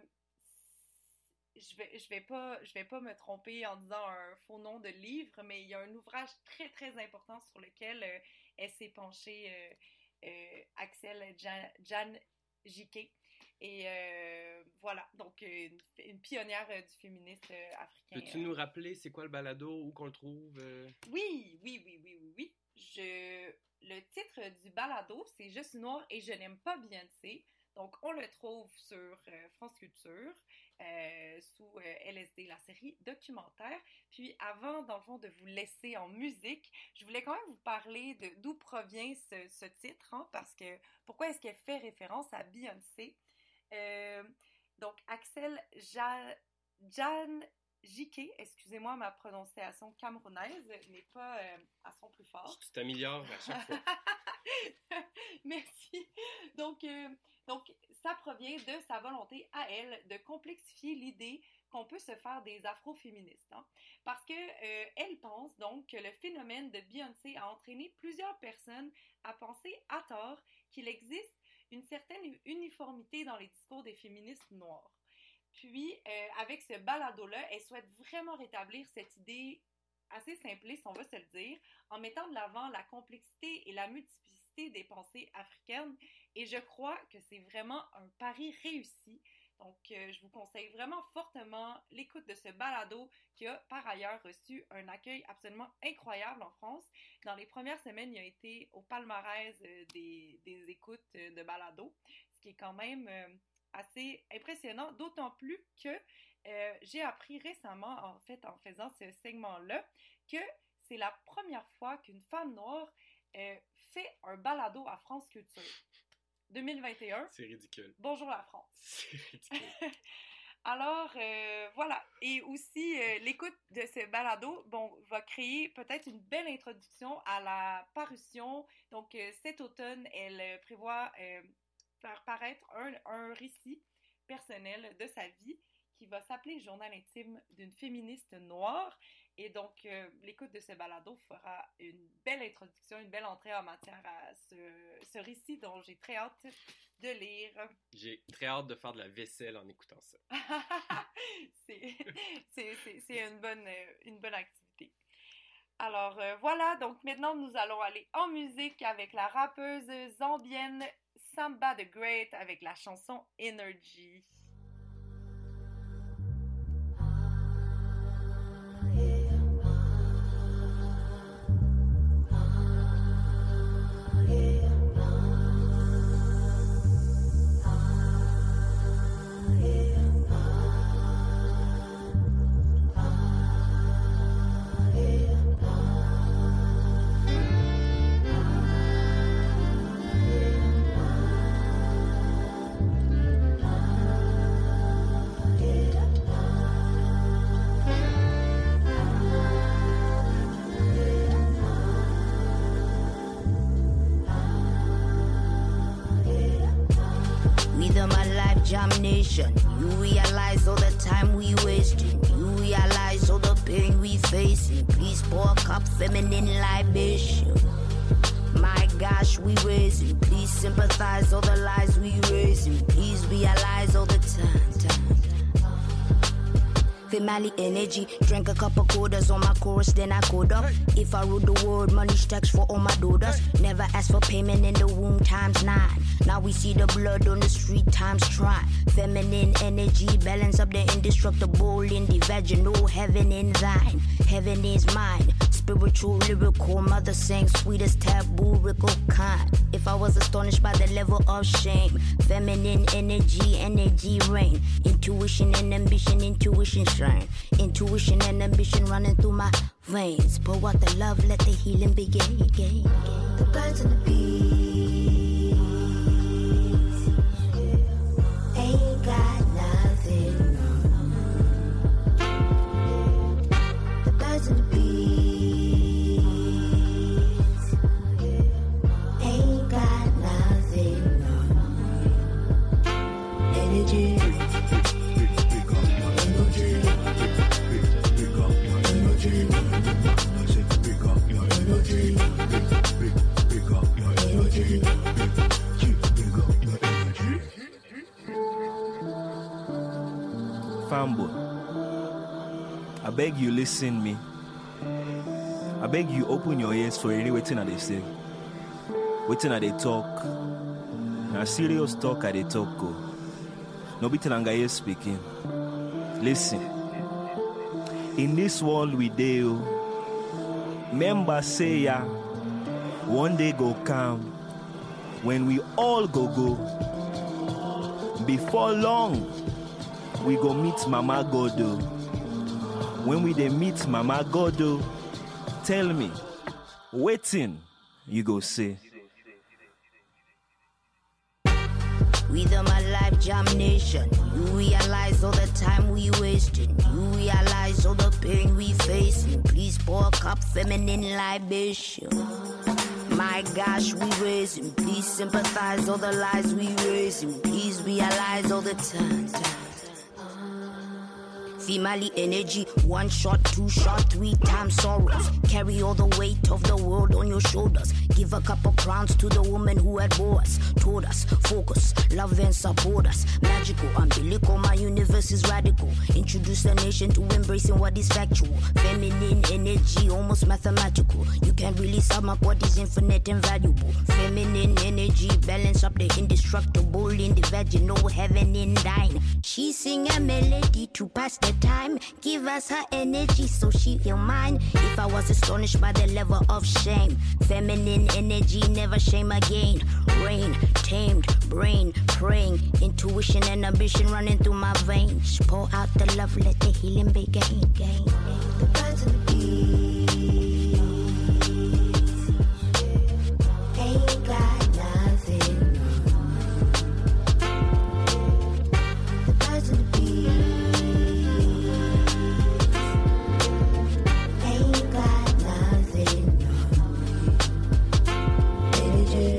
je vais, je vais pas, je vais pas me tromper en disant un faux nom de livre, mais il y a un ouvrage très, très important sur lequel euh, elle s'est penchée, euh, euh, Axel Jan Jiquet. Et euh, voilà, donc une, une pionnière euh, du féministe euh, africain. Peux-tu euh... nous rappeler c'est quoi le balado, où qu'on le trouve? Euh... Oui, oui, oui, oui, oui, oui. Je... Le titre du balado, c'est « Je suis noire et je n'aime pas Beyoncé ». Donc, on le trouve sur euh, France Culture, euh, sous euh, L S D, la série documentaire. Puis, avant, dans le fond, de vous laisser en musique, je voulais quand même vous parler de d'où provient ce, ce titre, hein, parce que pourquoi est-ce qu'elle fait référence à Beyoncé? Euh, donc, Axel ja, Jan Jiquet, excusez-moi, ma prononciation camerounaise n'est pas euh, à son plus fort. Tu t'améliores à chaque fois. Merci. Donc, euh, donc, ça provient de sa volonté à elle de complexifier l'idée qu'on peut se faire des afroféministes. Hein? Parce que euh, elle pense donc que le phénomène de Beyoncé a entraîné plusieurs personnes à penser à tort qu'il existe une certaine uniformité dans les discours des féministes noires. Puis, euh, avec ce balado-là, elle souhaite vraiment rétablir cette idée assez simpliste, on va se le dire, en mettant de l'avant la complexité et la multiplicité des pensées africaines. Et je crois que c'est vraiment un pari réussi. Donc, euh, je vous conseille vraiment fortement l'écoute de ce balado qui a par ailleurs reçu un accueil absolument incroyable en France. Dans les premières semaines, il a été au palmarès euh, des, des écoutes euh, de balado, ce qui est quand même euh, assez impressionnant, d'autant plus que euh, j'ai appris récemment, en fait, en faisant ce segment-là, que c'est la première fois qu'une femme noire euh, fait un balado à France Culture. deux mille vingt et un. C'est ridicule. Bonjour la France. C'est ridicule. Alors, euh, voilà. Et aussi, euh, l'écoute de ce balado, bon, va créer peut-être une belle introduction à la parution. Donc, euh, cet automne, elle euh, prévoit euh, faire paraître un, un récit personnel de sa vie qui va s'appeler « Journal intime d'une féministe noire ». Et donc, euh, l'écoute de ce balado fera une belle introduction, une belle entrée en matière à ce, ce récit dont j'ai très hâte de lire. J'ai très hâte de faire de la vaisselle en écoutant ça. c'est, c'est, c'est, c'est une bonne, une bonne activité. Alors, euh, voilà. Donc, maintenant, nous allons aller en musique avec la rappeuse zambienne Samba the Great avec la chanson « Energy ». Yeah. jam nation. You realize all the time we wasting. You realize all the pain we facing. Please pour a cup feminine libation. My gosh, we raising. Please sympathize all the lies we raising. Please realize all the time, time. Family energy, drank a couple quarters on my chorus, then I code up. If I rule the world, money stacks for all my daughters. Never ask for payment in the womb times nine. Now we see the blood on the street times try. Feminine energy, balance up the indestructible in the vaginal. Heaven in thine, heaven is mine. Spiritual, lyrical, mother sang sweetest taboo, rickle kind. If I was astonished by the level of shame, feminine energy, energy reign. Intuition and ambition, intuition shine. Intuition and ambition running through my veins. Pour out the love, let the healing begin. begin, begin. The birds and the bees ain't got nothing. The birds and the bees ain't got nothing. Energy. Fambo, I beg you listen me. I beg you open your ears for any waiting at they say. Waiting at they talk. Now serious talk at they talk go. No be Tenangaye speaking. Listen. In this world we deal. Members say ya, one day go come when we all go go. Before long, we go meet Mama Godo. When we dey meet Mama Godo, tell me, waiting, you go say. We the my life jam nation. You realize all the time we wasting. You realize all the pain we facing. Please pour a cup feminine libation. My gosh, we raising. Please sympathize all the lies we raising. Please realize all the time. time. Female energy, one shot, two shot, three times sorrows. Carry all the weight of the world on your shoulders. Give a couple crowns to the woman who had bore us. Told us, focus, love and support us. Magical, umbilical, my universe is radical. Introduce the nation to embracing what is factual. Feminine energy, almost mathematical. You can't really sum up what is infinite and valuable. Feminine energy, balance up the indestructible in the vaginal, heaven in thine. She sing a melody to pass the time. Give us her energy so she feel mine. If I was astonished by the level of shame, feminine energy, never shame again. Rain, tamed, brain, praying, intuition and ambition running through my veins. Pour out the love, let the healing begin. Gain. The birds and the bees ain't got nothing. The birds and the bees ain't got nothing. Energy.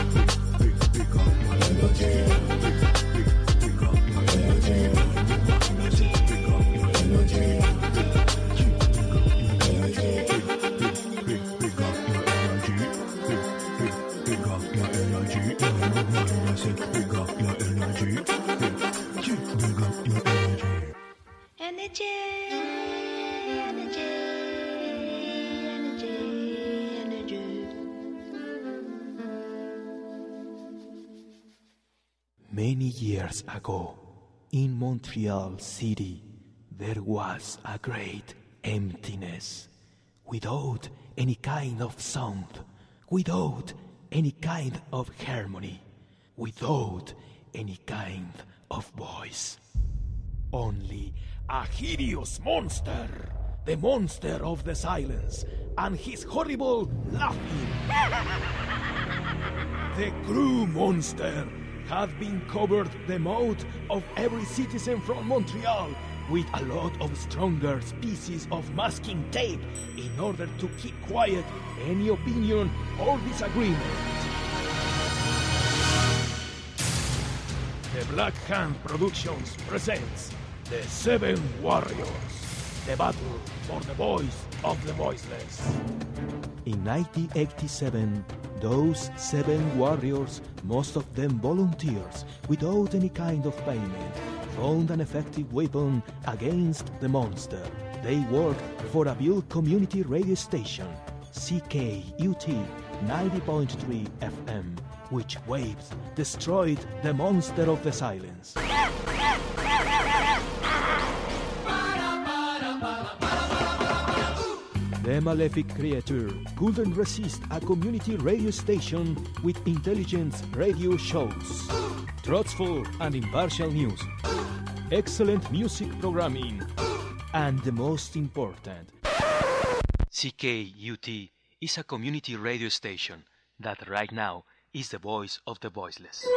Many years ago, in Montreal City, there was a great emptiness, without any kind of sound, without any kind of harmony, without any kind of voice. Only a hideous monster, the monster of the silence, and his horrible laughing. The Crew Monster had been covered the mouth of every citizen from Montreal with a lot of stronger species of masking tape in order to keep quiet any opinion or disagreement. The Black Hand Productions presents The Seven Warriors, the battle for the voice of the voiceless. In nineteen eighty-seven, those seven warriors, most of them volunteers, without any kind of payment, found an effective weapon against the monster. They worked for a Butte community radio station, C K U T ninety point three F M, which waves destroyed the monster of the silence. The malefic creature couldn't resist a community radio station with intelligent radio shows, truthful and impartial news, excellent music programming, and the most important, C K U T is a community radio station that right now is the voice of the voiceless.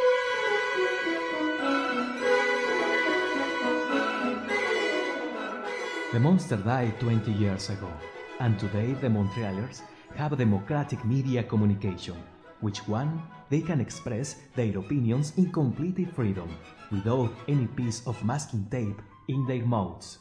The monster died twenty years ago, and today the Montrealers have a democratic media communication, which one they can express their opinions in complete freedom, without any piece of masking tape in their mouths.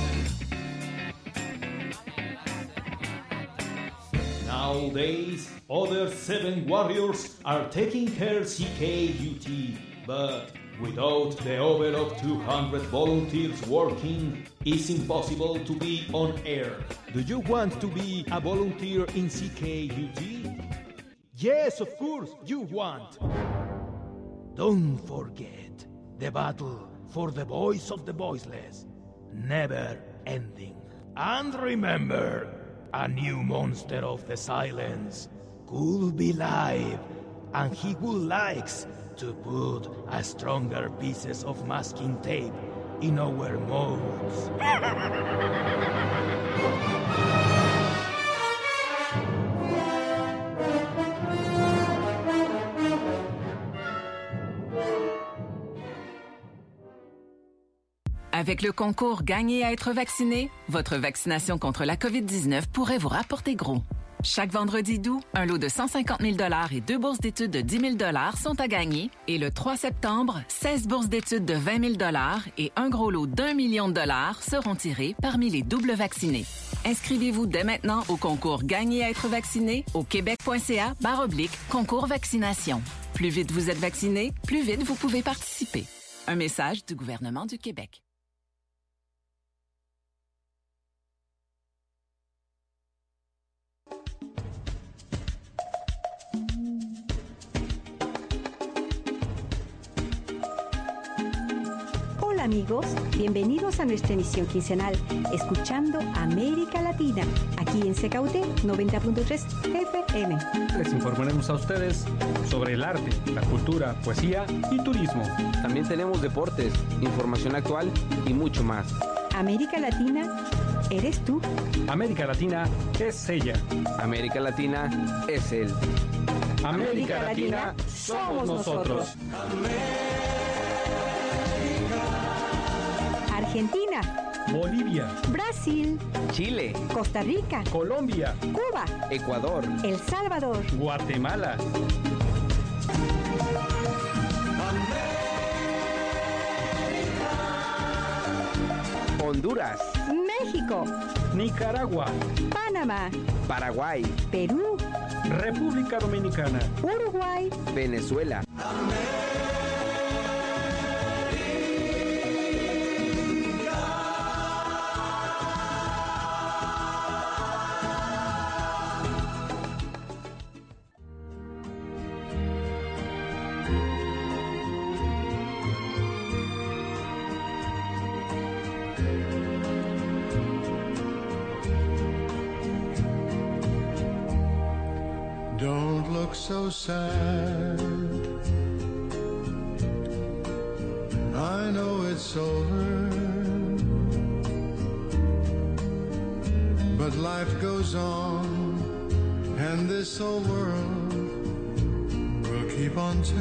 Nowadays, other seven warriors are taking care C K U T, but without the over of two hundred volunteers working, it's impossible to be on air. Do you want to be a volunteer in C K U T? Yes, of course, you want. Don't forget, the battle for the voice of the voiceless, never ending. And remember, a new monster of the silence could be live, and he would like to put a stronger pieces of masking tape in our mouths. Avec le concours Gagner à être vacciné, votre vaccination contre la COVID dix-neuf pourrait vous rapporter gros. Chaque vendredi d'août, un lot de cent cinquante mille dollars et deux bourses d'études de dix mille dollars sont à gagner. Et le trois septembre, seize bourses d'études de vingt mille dollars et un gros lot d'un million de dollars seront tirés parmi les doubles vaccinés. Inscrivez-vous dès maintenant au concours Gagner à être vacciné au québec.ca barre oblique concours vaccination. Plus vite vous êtes vacciné, plus vite vous pouvez participer. Un message du gouvernement du Québec. Hola amigos, bienvenidos a nuestra emisión quincenal, escuchando América Latina, aquí en C K U T noventa punto tres F M. Les informaremos a ustedes sobre el arte, la cultura, poesía y turismo. También tenemos deportes, información actual y mucho más. América Latina, ¿eres tú? América Latina es ella. América Latina es él. América, América Latina, Latina somos nosotros. Argentina, Bolivia, Brasil, Chile, Costa Rica, Colombia, Cuba, Ecuador, El Salvador, Guatemala, Honduras, México, Nicaragua, Panamá, Paraguay, Perú, República Dominicana, Uruguay, Venezuela. Don't look so sad. I know it's over, but life goes on, and this old world will keep on turning.